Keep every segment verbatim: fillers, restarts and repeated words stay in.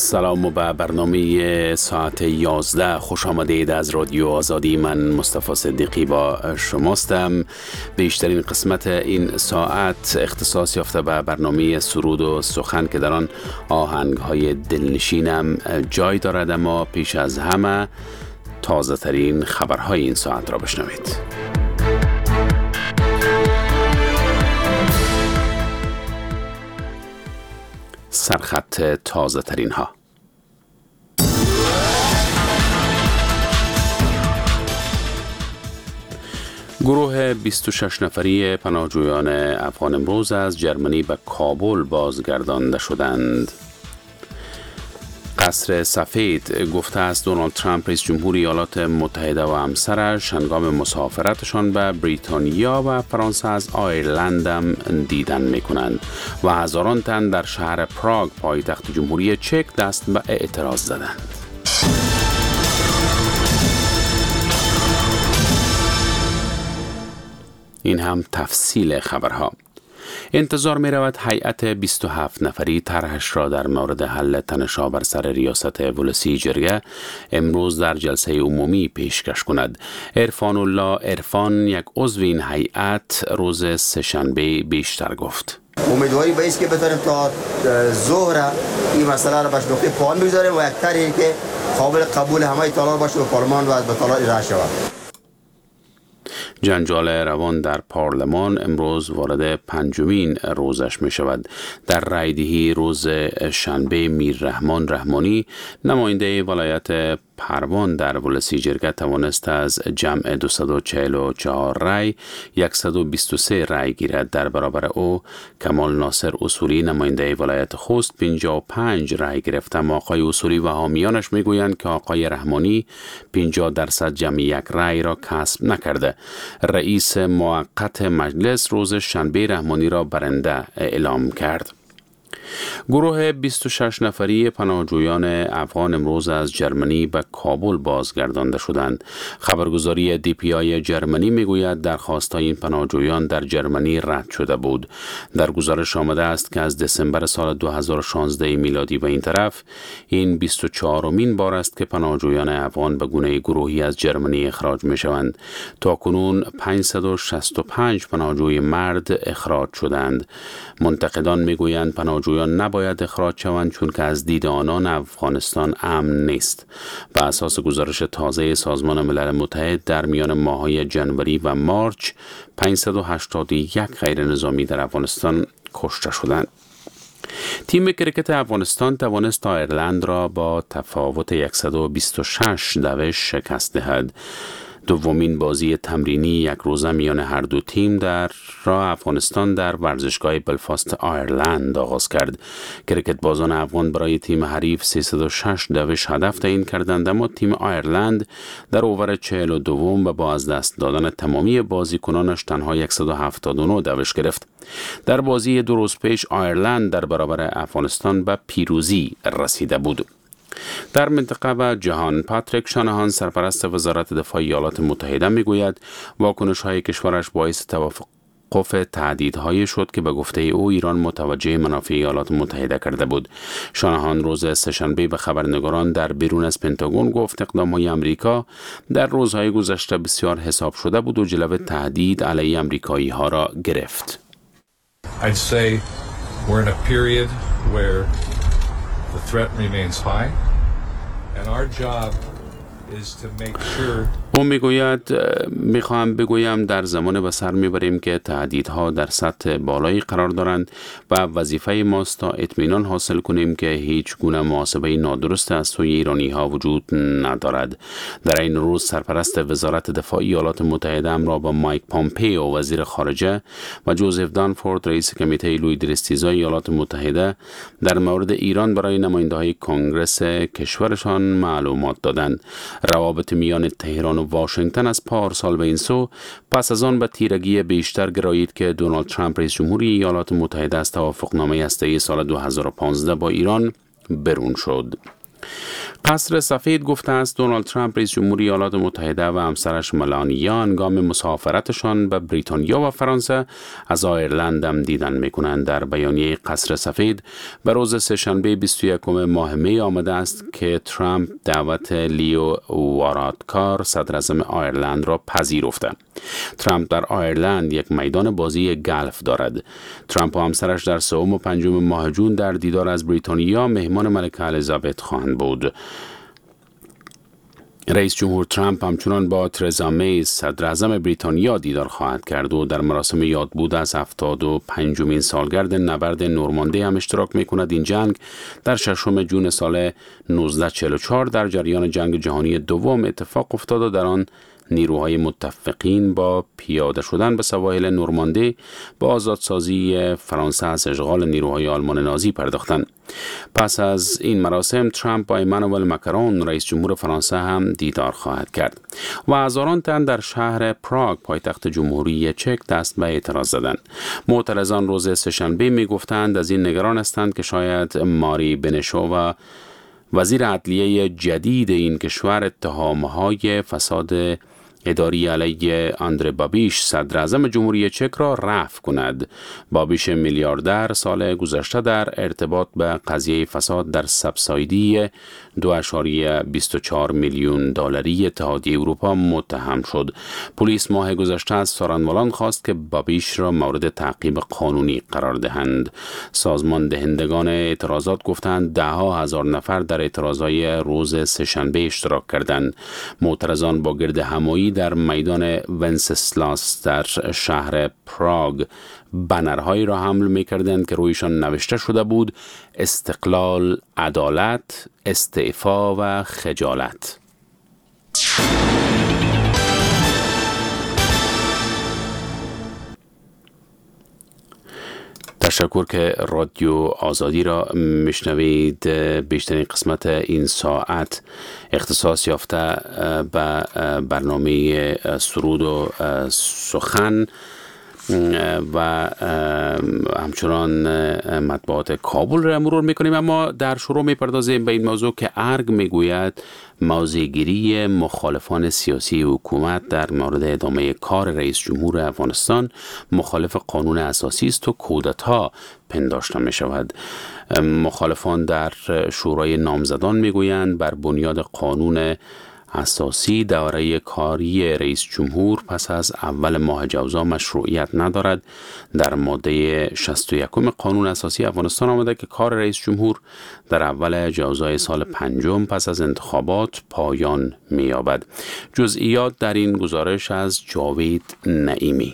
سلام و به برنامه ساعت یازده خوش آمدید از رادیو آزادی. من مصطفی صدیقی با شماستم. بیشترین قسمت این ساعت اختصاص یافته به برنامه سرود و سخن که در آن آهنگ های دلنشینم جای دارد، اما پیش از همه تازه ترین خبرهای این ساعت را بشنوید. سرخط تازه ترین ها. گروه بیست و شش نفری پناهجویان افغان امروز از جرمنی به کابل بازگردانده شدند. قصر سفید گفته است دونالد ترامپ رئیس جمهور ایالات متحده و همسرش هنگام مسافرتشان به بریتانیا و فرانسه از آیرلند هم دیدن می کنند و هزاران تن در شهر پراگ پایتخت جمهوری چک دست به اعتراض زدند. این هم تفصیل خبرها. انتظار می رود هیئت بیست و هفت نفری طرحش را در مورد حل تنش‌ها بر سر ریاست ولسی جرگه امروز در جلسه عمومی پیشکش کند. عرفان الله عرفان، یک عضو این هیئت، روز سه‌شنبه بیشتر گفت. امیدواری به است که بتونیم تا ظهر این مسئله را به نقطه پایان بگذاریم و یک طرحی که قابل قبول همه طالبان باشه و پارلمان و به طالبان ارائه شود. جنجال روان در پارلمان امروز وارد پنجمین روزش می شود. در رایدهی روز شنبه میر رحمان رحمانی، نماینده ولایت پروان در ولسی جرگه، توانست از جمع دویست و چهل و چهار رای صد و بیست و سه رای گیرد. در برابر او کمال ناصر اصولی نماینده ولایت خوست پنجاه و پنج رای گرفت، اما آقای اصولی و حامیانش میگویند که آقای رحمانی پنجاه درصد جمع یک رای را کسب نکرده. رئیس موقت مجلس روز شنبه رحمانی را برنده اعلام کرد. گروه بیست و شش نفری پناهجویان افغان امروز از جرمنی به کابل بازگردانده شدند. خبرگزاری دی پی آی جرمنی میگوید درخواست‌های این پناهجویان در جرمنی رد شده بود. در گزارش آمده است که از دسامبر سال دو هزار و شانزده میلادی به این طرف این بیست و چهارمین بار است که پناهجویان افغان به گونه گروهی از جرمنی اخراج میشوند. تاکنون پانصد و شصت و پنج پناهجوی مرد اخراج شدند. منتقدان میگویند پناهجویان نباید اخراج شوند چون که از دید آنان افغانستان امن نیست. بر اساس گزارش تازه سازمان ملل متحد در میان ماه‌های جنوری و مارچ پانصد و هشتاد و یک غیر نظامی در افغانستان کشته شدند. تیم کرکت افغانستان توانست آیرلند را با تفاوت صد و بیست و شش دوش شکست دهد. دومین بازی تمرینی یک روزه میان هر دو تیم در را افغانستان در ورزشگاه بلفاست آیرلند آغاز کرد. کرکت بازان افغان برای تیم حریف سیصد و شش دوش هدف تعیین کردند، اما تیم آیرلند در اوور چهل و دوم و با از دست دادن تمامی بازیکنانش تنها صد و هفتاد و نه دوش گرفت. در بازی دو روز پیش آیرلند در برابر افغانستان به پیروزی رسیده بود. در منطقه و جهان، پاتریک شانهان، سرپرست وزارت دفاع ایالات متحده، میگوید واکنش های کشورش باعث توقف تهدیدهایی شد که به گفته او ایران متوجه منافع ایالات متحده کرده بود. شانهان روز سه‌شنبه به خبرنگاران در بیرون از پنتاگون گفت اقدام‌های آمریکا در روزهای گذشته بسیار حساب شده بود و جلوه تهدید علیه آمریکایی ها را گرفت. I'd say we're in a period where the threat remains high and our job is to make sure او میگوید میخواهم بگویم در زمان به سر میبریم که تهدیدها در سطح بالایی قرار دارند و وظیفه ماست تا اطمینان حاصل کنیم که هیچ گونه محاسبه نادرست از سوی ایرانی ها وجود ندارد. در این روز سرپرست وزارت دفاع ایالات متحده را با مایک پامپیو وزیر خارجه و جوزف دانفورد رئیس کمیته لوی دراستیزای ایالات متحده در مورد ایران برای نماینده های کنگرس کشورشان معلومات دادند. روابط میان تهران و واشنگتن از پارسال به این سو پس از آن به تیرگی بیشتر گرایید که دونالد ترامپ رئیس جمهوری ایالات متحده از توافقنامه هسته‌ای سال دو هزار و پانزده با ایران برون شد. قصر سفید گفته است دونالد ترامپ رئیس جمهوری ایالات متحده و همسرش ملانیا هنگام مسافرتشان به بریتانیا و فرانسه از آیرلند هم دیدن میکنند. در بیانیه قصر سفید به روز سه‌شنبه بیست و یکم ماه می آمده است که ترامپ دعوت لیو وارادکار صدر اعظم آیرلند را پذیرفته. ترامپ در آیرلند یک میدان بازی گلف دارد. ترامپ و همسرش در سوم و پنجم ماه جون در دیدار از بریتانیا مهمان ملکه الیزابت خواهند بود. رئیس جمهور ترامپ همچنان با ترزا می صدر اعظم بریتانیا دیدار خواهد کرد و در مراسم یادبود از هفتاد و پنجمین سالگرد نبرد نورماندی هم اشتراک می کند. این جنگ در ششم جون سال نوزده چهل و چهار در جریان جنگ جهانی دوم اتفاق افتاد و در آن نیروهای متفقین با پیاده شدن به سواحل نورماندی با آزادسازی فرانسه از اشغال نیروهای آلمان نازی پرداختند. پس از این مراسم ترامپ با ایمانوئل ماکرون رئیس جمهور فرانسه هم دیدار خواهد کرد و هزاران تن در شهر پراگ پایتخت جمهوری چک دست به اعتراض زدند. معترضان روز سه‌شنبه می گفتند از این نگران هستند که شاید ماری بنشو و وزیر عدلیه جدید این کشور اتهامهای فساد اداری علیه آندره بابیش صدر اعظم جمهوری چک را رفع کند. بابیش میلیاردر سال گذشته در ارتباط به قضیه فساد در سبسایدی دو ممیز بیست و چهار میلیون دلاری اتحادیه اروپا متهم شد. پلیس ماه گذشته از سارنوالان خواست که بابیش را مورد تعقیب قانونی قرار دهند. سازمان دهندگان اعتراضات گفتند ده ها هزار نفر در اعتراضهای روز سه‌شنبه اشتراک کردند. معترضان با گرد همایی در میدان ونسسلاس در شهر پراگ بنرهایی را حمل می‌کردند که رویشان نوشته شده بود استقلال، عدالت، استعفا و خجالت. تشکر که رادیو آزادی را میشنوید. بیشترین قسمت این ساعت اختصاص یافته به برنامه سرود و سخن و همچنان مطبوعات کابل را مرور میکنیم، اما در شروع میپردازیم به این موضوع که ارگ میگوید موضع‌گیری مخالفان سیاسی حکومت در مورد ادامه کار رئیس جمهور افغانستان مخالف قانون اساسی است و کودتا پنداشته می شود. مخالفان در شورای نامزدان میگویند بر بنیاد قانون اساسی دوره کاری رئیس جمهور پس از اول ماه جوزا مشروعیت ندارد. در ماده شصت و یک قانون اساسی افغانستان آمده که کار رئیس جمهور در اول جوزای سال پنجم پس از انتخابات پایان می‌یابد. جزئیات در این گزارش از جاوید نعیمی.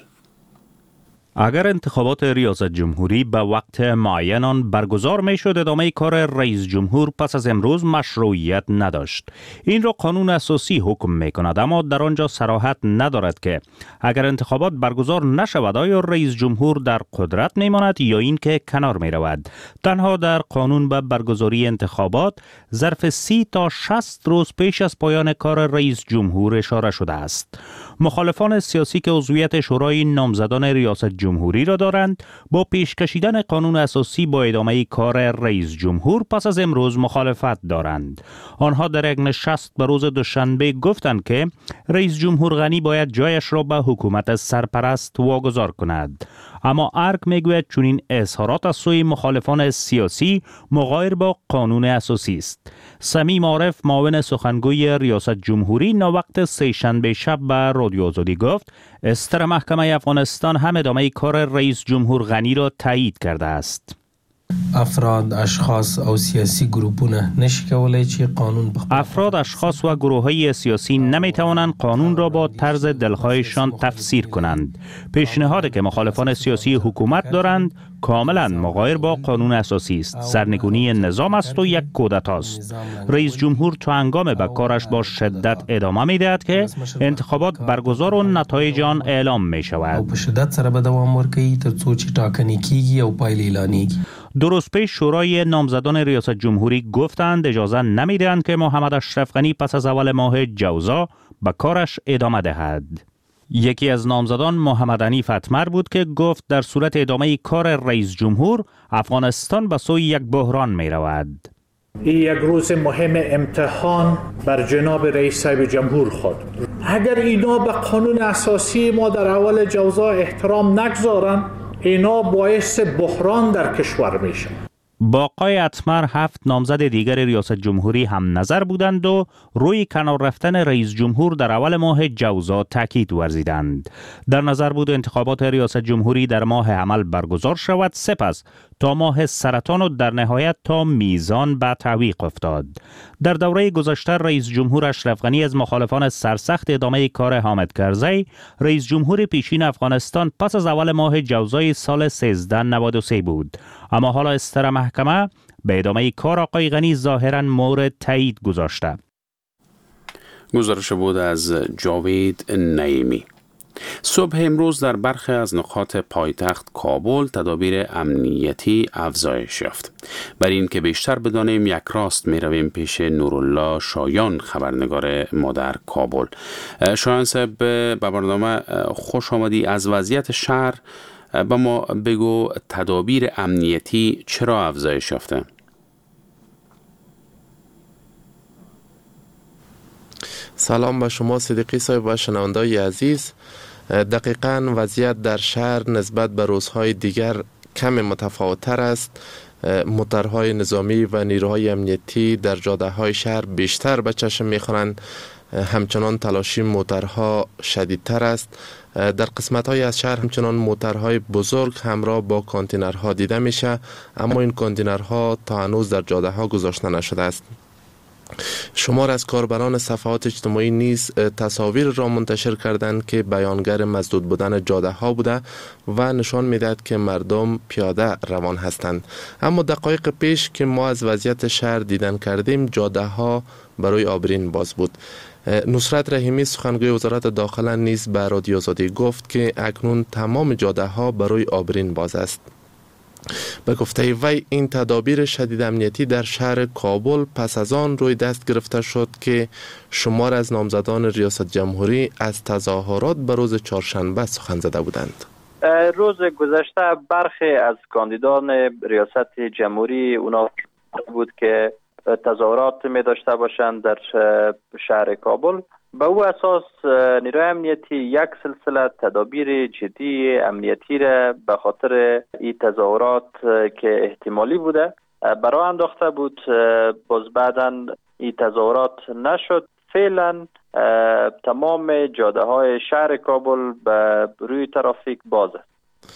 اگر انتخابات ریاست جمهوری به وقت معین آن برگزار می شد، ادامه کار رئیس جمهور پس از امروز مشروعیت نداشت. این را قانون اساسی حکم می کند، اما در آنجا صراحت ندارد که اگر انتخابات برگزار نشود آیا رئیس جمهور در قدرت می ماند یا این که کنار می رود. تنها در قانون به برگزاری انتخابات ظرف سی تا شصت روز پیش از پایان کار رئیس جمهور اشاره شده است. مخالفان سیاسی که عضویت شورای نامزدان ریاست جمهوری را دارند با پیش کشیدن قانون اساسی با ادامه کار رئیس جمهور پس از امروز مخالفت دارند. آنها در یک نشست به روز دوشنبه گفتند که رئیس جمهور غنی باید جایش را به حکومت سرپرست واگذار کند. اما ارگ میگوید چنین اظهارات از سوی مخالفان سیاسی مغایر با قانون اساسی است. صمیم عارف معاون سخنگوی ریاست جمهوری ناوقت سه‌شنبه شب به رادیو آزادی گفت استر محکمه افغانستان هم ادامه کار رئیس جمهور غنی را تایید کرده است. افراد، اشخاص او سیاسی گروپونه نشي کولای چې قانون بخ... افراد، اشخاص و گروه‌های سیاسی نمیتوانند قانون را با طرز دلخواهشان تفسیر کنند. پیشنهادی که مخالفان سیاسی حکومت دارند کاملا مغایر با قانون اساسی است. سرنگونی نظام است و یک کودتاست. رئیس جمهور تا هنگام به کارش با شدت ادامه میدهد که انتخابات برگزار و نتایج آن اعلام می شود. او په شدت سره به دوام ورکوي تر څو چې ټاکنې کیږي او پایلې اعلانېږي. دو روز پیش شورای نامزدان ریاست جمهوری گفتند اجازه نمیدهند که محمد اشرف غنی پس از اول ماه جوزا به کارش ادامه دهد. یکی از نامزدان محمد حنیف اتمر بود که گفت در صورت ادامه کار رئیس جمهور افغانستان به سوی یک بحران می رود. این یک روز مهم امتحان بر جناب رئیس صاحب جمهور خود. اگر اینا به قانون اساسی ما در اول جوزا احترام نگذارن، اینا باعث بحران در کشور میشن. با آقای اتمر هفت نامزد دیگر ریاست جمهوری هم نظر بودند و روی کنار رفتن رئیس جمهور در اول ماه جوزا تاکید ورزیدند. در نظر بود انتخابات ریاست جمهوری در ماه حمل برگزار شود، سپس تا ماه سرطان و در نهایت تا میزان به تعویق افتاد. در دوره گذشته رئیس جمهور اشرف غنی از مخالفان سرسخت ادامه کار حامد کرزی، رئیس جمهور پیشین افغانستان، پس از اول ماه جوزای سال سیزده نود و سه بود. اما حالا استر محکمه به ادامه کار آقای غنی ظاهراً مورد تایید گذاشته. گزارش بود از جاوید نعیمی. صبح امروز در برخی از نقاط پایتخت کابل تدابیر امنیتی افزایش یافت. برای این که بیشتر بدانیم یک راست می رویم پیش نورالله شایان، خبرنگار ما در کابل. شایان صاحب، به برنامه خوش آمدی. از وضعیت شهر با ما بگو، تدابیر امنیتی چرا افزایش یافته؟ سلام به شما صدیقی صاحب و شنونده‌های عزیز. دقیقاً وضعیت در شهر نسبت به روزهای دیگر کم متفاوت‌تر است. موترهای نظامی و نیروهای امنیتی در جاده‌های شهر بیشتر به چشم می‌خورند. همچنان تلاشی موترها شدیدتر است. در قسمت‌های از شهر همچنان موترهای بزرگ همراه با کانتینرها دیده میشه، اما این کانتینرها تا هنوز در جاده‌ها گذاشته نشده است. شمار از کاربران صفحات اجتماعی نیز تصاویر را منتشر کردند که بیانگر مسدود بودن جاده ها بوده و نشان میدهد که مردم پیاده روان هستند. اما دقایق پیش که ما از وضعیت شهر دیدن کردیم، جاده ها برای آبرین باز بود. نصرت رحیمی سخنگوی وزارت داخله نیز به رادیو آزادی گفت که اکنون تمام جاده ها برای آبرین باز است. به گفته وی این تدابیر شدید امنیتی در شهر کابل پس از آن روی دست گرفته شد که شمار از نامزدان ریاست جمهوری از تظاهرات به روز چهارشنبه سخن زده بودند. روز گذشته برخی از کاندیدان ریاست جمهوری اونا بود که تظاهرات می داشته باشند در شهر کابل. به او اساس نیروی امنیتی یک سلسله تدابیر جدی امنیتی را به خاطر این تظاهرات که احتمالی بوده برای انداخته بود. باز بعداً این تظاهرات نشد. فعلا تمام جاده های شهر کابل به روی ترافیک باز است.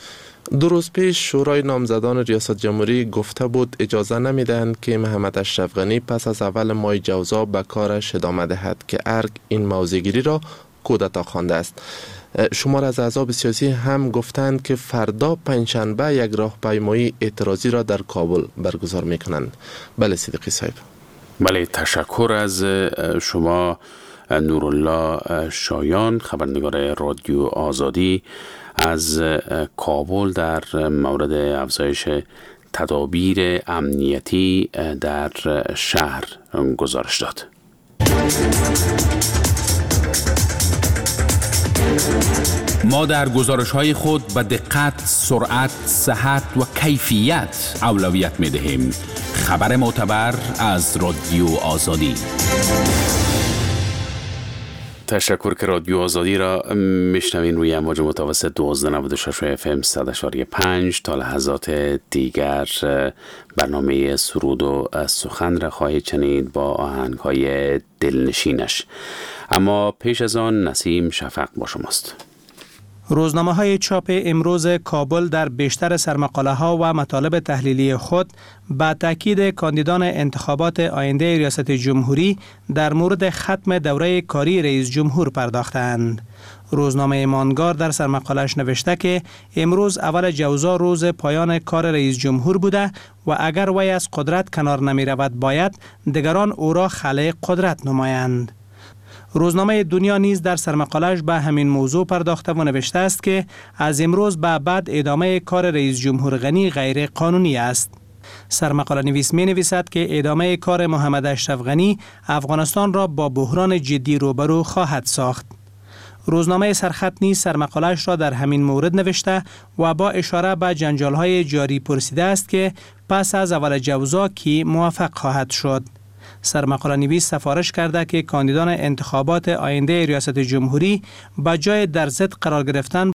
دو روز پیش شورای نامزدان ریاست جمهوری گفته بود اجازه نمیدهند که محمد اشرف غنی پس از اول ماه جوزا به کارش ادامه دهد که ارگ این موضع‌گیری را کودتا خوانده است. شمار از احزاب سیاسی هم گفتند که فردا پنجشنبه یک راهپیمایی اعتراضی را در کابل برگزار میکنند. بله صدیقی صاحب. بله، تشکر از شما نورالله شایان، خبرنگار رادیو آزادی از کابل در مورد افزایش تدابیر امنیتی در شهر گزارش داد. ما در گزارش‌های خود به دقت، سرعت، صحت و کیفیت اولویت می‌دهیم. خبر معتبر از رادیو آزادی. تشکر که رادیو آزادی را میشنوین روی امواج متوسط دوازده نود و شش اف ام صد و پنج. تا لحظات دیگر برنامه سرود و سخن را خواهید شنید با آهنگ‌های دلنشینش. اما پیش از آن نسیم شفق با شماست. روزنامه های چاپ امروز کابل در بیشتر سرمقاله ها و مطالب تحلیلی خود با تاکید کاندیدان انتخابات آینده ریاست جمهوری در مورد ختم دوره کاری رئیس جمهور پرداختند. روزنامه مانگار در سرمقاله‌اش نوشته که امروز اول جوزا روز پایان کار رئیس جمهور بوده و اگر وی از قدرت کنار نمی رود باید دیگران او را خلع قدرت نمایند. روزنامه دنیا نیز در سرمقاله‌اش به همین موضوع پرداخته و نوشته است که از امروز به بعد ادامه کار رئیس جمهور غنی غیر قانونی است. سرمقاله نویس می نویسد که ادامه کار محمد اشرف غنی افغانستان را با بحران جدی روبرو خواهد ساخت. روزنامه سرخط نیز سرمقاله‌اش را در همین مورد نوشته و با اشاره به جنجال‌های جاری پرسیده است که پس از اول جوزا کی موفق خواهد شد. سرمقاله نویس سفارش کرده که کاندیدان انتخابات آینده ریاست جمهوری به جای در ضد قرار گرفتن